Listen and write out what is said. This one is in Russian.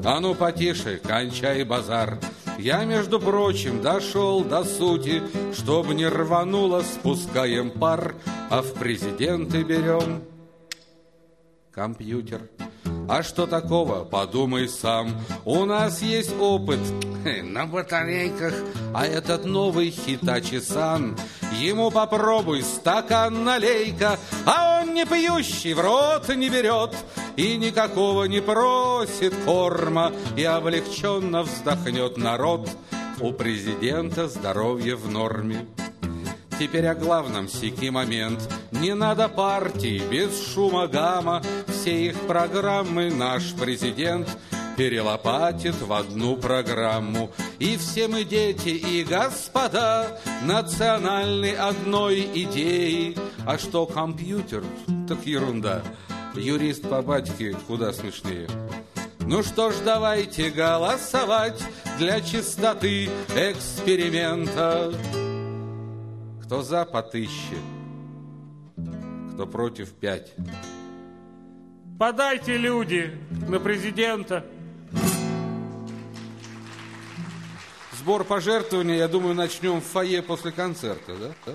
А ну потише, кончай базар. Я, между прочим, дошел до сути. Чтоб не рвануло, спускаем пар, а в президенты берем компьютер. А что такого, подумай сам. У нас есть опыт на батарейках. А этот новый Hitachi-сан, ему попробуй стакан налей-ка. А он не пьющий, в рот не берет и никакого не просит корма. И облегченно вздохнет народ: у президента здоровье в норме. Теперь о главном сики момент. Не надо партий без шума гамма. Все их программы наш президент перелопатит в одну программу. И все мы дети и господа национальны одной идеи. А что компьютер, так ерунда. Юрист по батьке куда смешнее. Ну что ж, давайте голосовать для чистоты эксперимента. Кто за, по 1000, кто против, 5. Подайте, люди, на президента. Сбор пожертвований, я думаю, начнем в фойе после концерта, да?